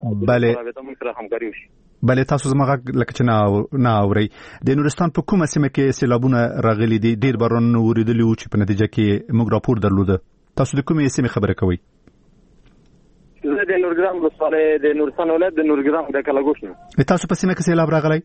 بله موږ سره همکاري وشي. بله تاسو زما غږ لکه چې نه اورئ. د نورستان په کومه سیمه کې سیلابونه راغلي دي؟ ډیر باران وریدلی و چې په نتیجه کې موږ راپور درلوده. تاسو د کومې سیمې خبره کوئ؟ زه د نورګرام ولسوالۍ د نورستان ولایت د نورګرام د کلاګوش نه. تاسو په سیمه کې سیلاب راغلی؟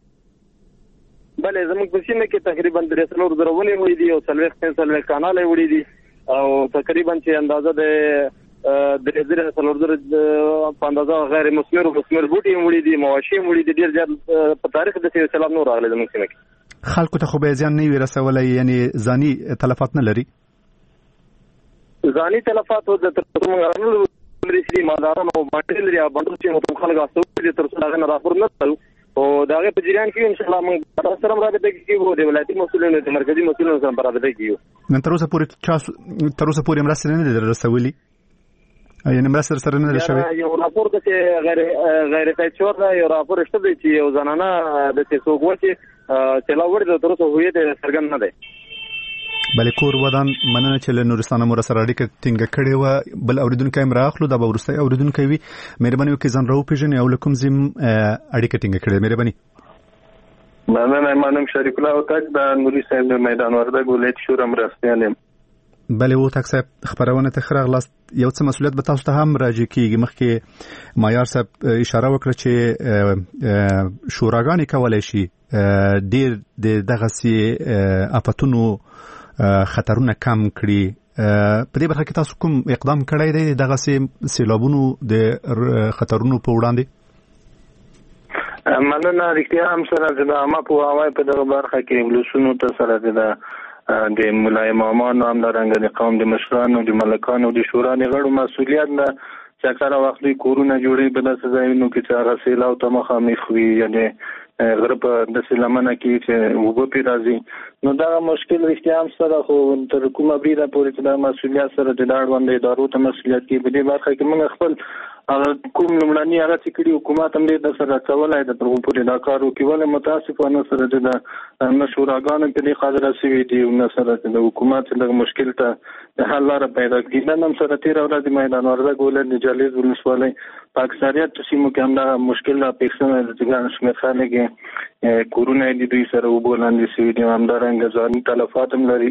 بله زموږ په سیمه کې تقریبا 300 درونه وړي دي او 40 کانال وړي دي او تقریبا چې اندازه د 3000 په اندازه غیر مثمر بوټي وړي دي، مواشي وړي دي. ډیر زیات په تاریخ د سیلاب نور راغلي زموږ سیمه کې. خلکو ته خو به ځان نه وي رسولای، یعنی ځاني تلفات نه لري؟ ځاني تلفات د ترڅو مرسي مالدارانو باندې لري باندې چې مو خلک اسو دي ترڅو هغه نه راپور نه تل او داغه په جریان کې ان شاء الله موږ سره رابطه کوو د ولایتي مسؤلینو د مرکزی مسؤلینو سره رابطه کوو. نن تر اوسه پورې مرسته نه ده رسولي، یعنی مرسته سره نه ده شوی. یو راپور د غیر قیچور دا یو راپور شته دی چې یو زنانه د تسوګو چې چلاوړي د تر اوسه هویت څرګند نه دی. بله کور ودان مننه چې له نورستان مو سره اړیکه ټینګه کړې و. بل اوریدونکو هم راخلو دا به ورسته اوریدونکو وي. مهرباني وکړئ ځان راو پیژنئ او له کوم ځای اړیکه ټینګه کړې. مهرباني. مننه. منم شریف الله وتک د نوري صاحب د میدان وردګ ولایت شورا مرستیال یم. بله وتک صاحب خبرونه ته خراغلاست. یو څه مسؤلیت به تاسو ته هم راځي کیږي. مخکې مایار صاحب اشاره وکړه چې شوراګانې کولای شي ډیر د دغه سي اپاتونو خطرونه کم کړي. په دې برخه کې تاسو کوم اقدام کړی دی دغه سیلابونو د خطرونو په وړاندې؟ مننه. رښتیا هم سره د عامه پوهاوی په دغه برخه کې ولسونو ته سره د ملای امامانو هم د قوم د مشرانو د ملکانو د شورا د غړو مسؤلیت نه چې اکثره وخت کورونه جوړي په داسې ځایونو کې چې هغه سیلاب ته مخامخ وي، یعنی غره په داسې لمنه کې چې اوبه پرې راځي. نو دا مشکل رښتیا هم سره خو تر کومه بریده پورې چې دا مسؤلیت سره د اړوند ادارو ته مسؤلیت کې په دې برخه کې موږ خپل کوم لمړني هغه چې کړي حکومت هم دې د سره کولای د تر پورې دا کار وکړي. ولې متاسفانه سره د مشورګانو په دې قدر رسوي دي او سره د حکومت د مشکل ته حل لاره پیدا کړي. نن هم سره 13 ورځې میدان وردګ ولایت د جالیز ولسوالۍ په اکثریت سیمو کې هم دا مشکل را پیښ شوی دی چې ګڼ شمېر خلک کورونه دي دوی سره اوبو لاندې شوي دي. همدارنګه ځاني تلفات هم لري.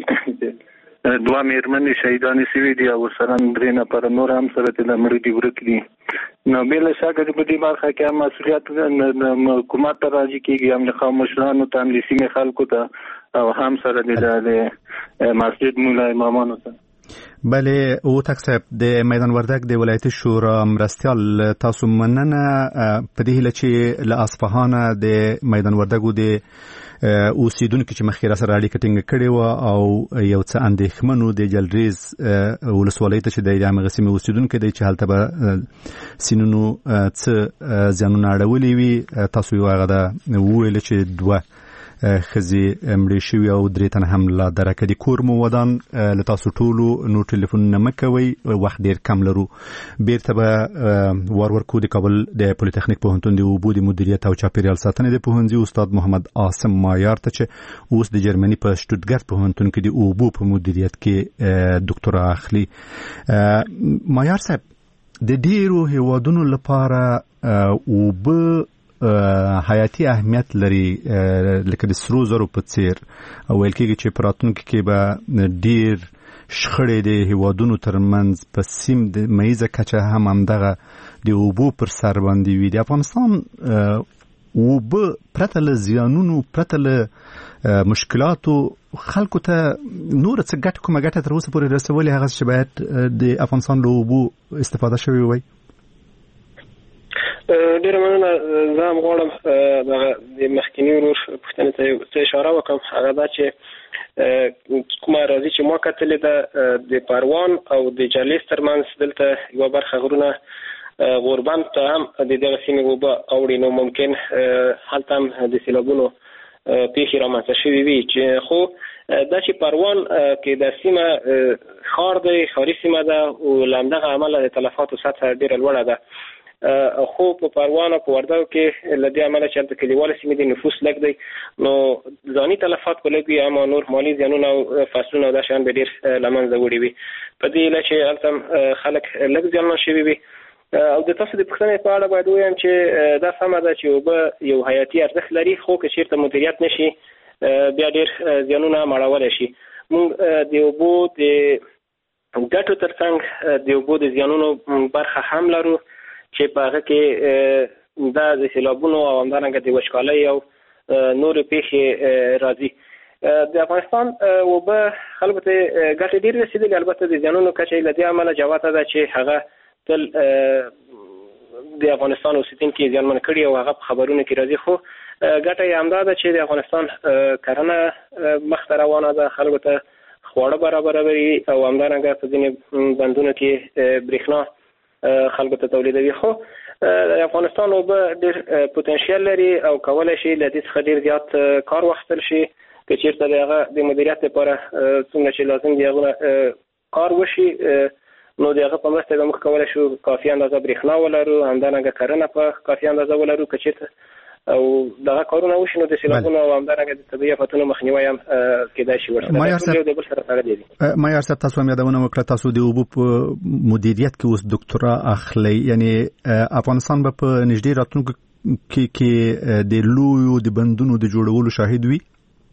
2 مېرمنې شهیدانې شوي دي او ورسره 3 نفره نور هم سره د مړي دي ورک دي. نو بله شکه په دې برخه کې هم مسؤلیت د حکومت ته راځي کېږي، هم د قوم مشرانو ته، هم د سیمې خلکو ته او هم سره د مسجد مولا امامانو ته. بله وتک صاحب د میدان وردګ د ولایتي شورا مرستیال، تاسو مننه په دې هیله چې له اصفهان د میدان وردګ د اوسیدونکو چې مخکې سره اړیکه ټینګه کړې و او یو څه اندېښمنو د جلریز ولسوالۍ ته چې د هغه سیمې اوسیدونکو دی چې هلته به سینونو څه زیانونه اړولي وي. تاسو یو هغه د وویل چې 2 خزي مړې شوي او 3 تنه هم لا درکه دي. کور مو ودان له تاسو ټولو نو ټلیفونونه مه کوئ، وخت ډیر کم لرو. بیرته به ورکو د کابل د پولیټیکنیک پوهنتون د اوبو د مدیریت او چاپیریال ساتنې د پوهنځي استاد محمد عاصم مایار ته چې اوس د جرمني په شټوتګارت پوهنتون کې د اوبو په مدیریت کې ډاکټورا اخلي. مایار صاحب د ډیرو هیوادونو لپاره اوبه حیاتي اهمیت لري، لکه د سرو زرو په څیر ویل کېږي چې په راتلونکي کې به ډیر شخړې د هیوادونو ترمنځ په سیم د میزه کچه هم همدغه د اوبو پر سر باندې وي. د افغانستان اوبه پرته له زیانونو، پرته له مشکلاتو، خلکو ته نور څه ګټه کومه ګټه تر اوسه پورې رسولې هغه چې باید د افغانستان له اوبو استفاده شوی وي؟ ډیره مننه. زه هم غواړم د مخکینی ورور پوښتنې ته اشاره وکړم. هغه دا چې کومه راځي چې ما کتلې ده د پروان او د جالیز ترمنځ دلته یوه برخه غرونه غوربند ته هم د دغه سیمې اوبه اوړي، نو ممکن هلته هم د سیلابونو پیښې رامنځته شوي وي. چې خو دا چې پروان کې د سیمه ښار دی، ښاري سیمه ده او له همدغه امله د تلفاتو سطحه ډیره لوړه ده. خو په پروان او په وردګو کې له دې امله چې هلته کلیواله سیمې دي، نفوس لږ دی، نو ځاني تلفات به لږ وي، اما نور مالي زیانونه او فصلونه او دا شیان به ډېر له منځه وړي وي. په دې هیله چې هلته خلک لږ زیانمن شوي وي او د تاسو د پوښتنې په اړه باید ووایم چې دا سمه ده چې اوبه یو حیاتي ارزښت لري، خو که چېرته مدیریت نشي بیا ډېر زیانونه مړولی شي. موږ د اوبو د ګټو ترڅنګ د اوبو د زیانونو برخه هم لرو چې په هغه کې دا د سیلابونو او همدارنګه د وچکالۍ او نورې پیښې راځي. د افغانستان اوبه خلکو ته ګټې ډېرې رسېدلې، البته د زیانونو کچه له دې امله جوته ده چې هغه تل د افغانستان اوسېدونکي زیانمن کړي او هغه په خبرونو کې راځي. خو ګټه یې همدا ده چې د افغانستان کرنه مخته روانه ده، خلکو ته خواړه برابروي او همدارنګه په ځینې بندونو کې برېښنا خلکو ته تولیدوي. خو د افغانستان اوبه ډېر پوتنشیل لري او کولی شي له دې څخه ډېر زیات کار واخیستل شي که چېرته د هغه د مدیریت لپاره څومره چې لازم دي هغه کار وشي، نو د هغه په مرسته موږ کولی شو کافي اندازه برېښنا ولرو، همدارنګه کرنه په کافي اندازه ولرو. که چېرته او دغه کارونه وشي نو د سیلابونو او همدارنګه د طبیعي آفتونو مخنیوی هم کېدای شي ورسره. ټول یو د بل سره تړلي دي. معیار صاحب، تاسو هم یادونه وکړه تاسو د اوبو په مدیریت کې اوس ډاکټرا اخلئ، یعنی افغانستان به په نږدې راتلونکو کې د لویو د بندونو د جوړولو شاهد وي؟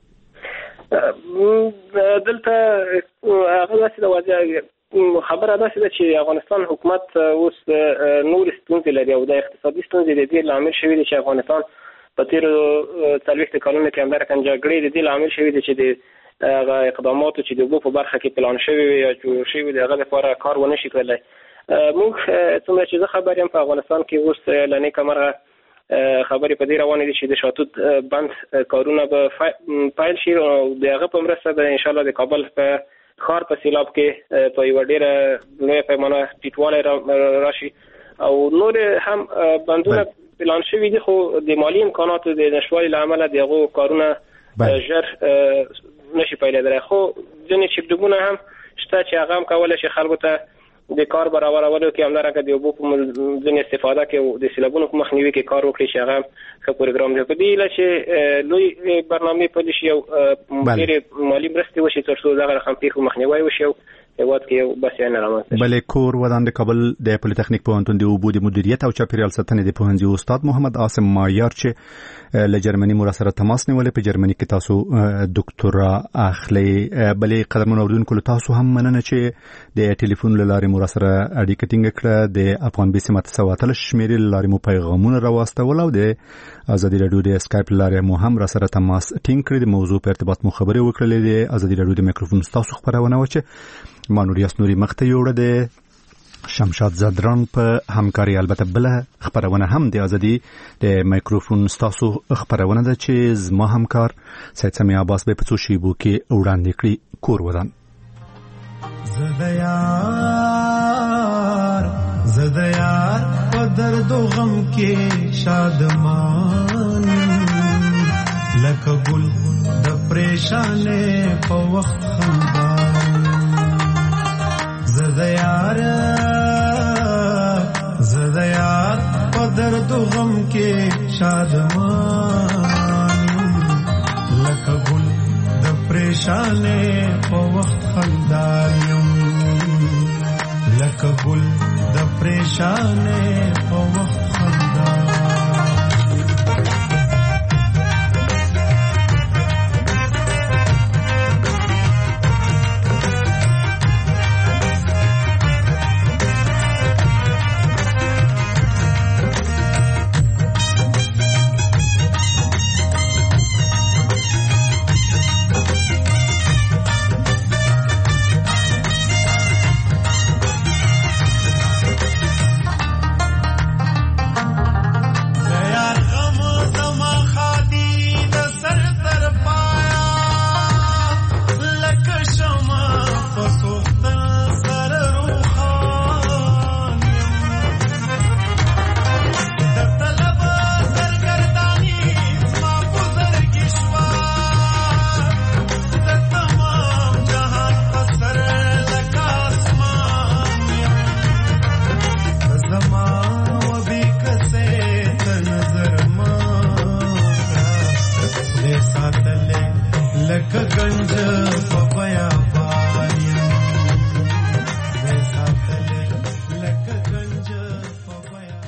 دلته هغه داسې د واضح خبره داسې ده چې افغانستان حکومت اوس نور ستونزې لري او د اقتصادي ستونزې د دې لامل شوي دي چې افغانستان په تیرو 40 کلونو کې همدارنګه جګړې د دې لامل شوي دي چې د هغه اقداماتو چې د اوبو په برخه کې پلان شوي وي یا جوړ شوي د هغه لپاره کار ونه شي کړلی. موږ څومره چې زه خبر یم په افغانستان کې اوس له نیکه مرغه خبرې په دې روانې دي چې د شاتوت بند کارونه به پیل شي او د هغه په مرسته به انشاءالله د کابل په ښار په سیلاب کې په یوه ډېره لویه پیمانه ټیټوالی راشي او نور هم بندونه پلان شوي دي، خو د مالي امکاناتو د نشتوالي له امله د هغو کارونه ژر نشي پیلېدلی. خو ځینې چپډوبونه هم شته چې هغه هم کولی شي خلکو ته د کار برابرولو کې همدارنګه د اوبو په ځینې استفاده کې او د سیلابونو په مخنیوي کې کار وکړي چې هغه ښه پروګرام دی. په دې هیله چې لوی برنامې پلي شي او ډېرې مالي مرستې وشي تر څو دغه رقم پیښو مخنیوی وشي او هېواد کې یو بسیاینه رامنځته شي. بلې کور ودان د کابل د پولیتخنیک پوهنتون د اوبو د مدیریت او چاپیریال ساتنې د پوهنځي استاد محمد عاصم مایار چې له جرمني مو سره تماس نیولې، په جرمني کې تاسو ډاکټرا اخلئ. بلې قدرمن اوریدونکو له تاسو هم مننه چې د ټلیفون له لارې مو سره اړیکه ټینګه کړه، د افغان بیسي ماته سواتل شمیرې له لارې مو پیغامونه راواستول او د ازادي راډیو د اسکایپ لارې مو هم را سره تماس ټینګ کړی. د موضوع په ارتباط مو خبرې وکړلې. د ازادي راډیو د میکروفون تاسو خبرونه و چې مانوریاس نوري مخته یوړه د شمشاد زدران په همکاري. البته بل خبرونه هم د ازادي د میکروفون تاسو خبرونه ده چې زما همکار سید سمیع عباس به په څو شیبو کې وړاندې کړي. کور ودان زدیار په درد و غم کې شادمان لکه ګل د پریشانې په وخت خندان زدیار په درد و غم کې شادمان لکه ګل د پریشانې په وخت خندان لکه ګل د پریشانې په وخت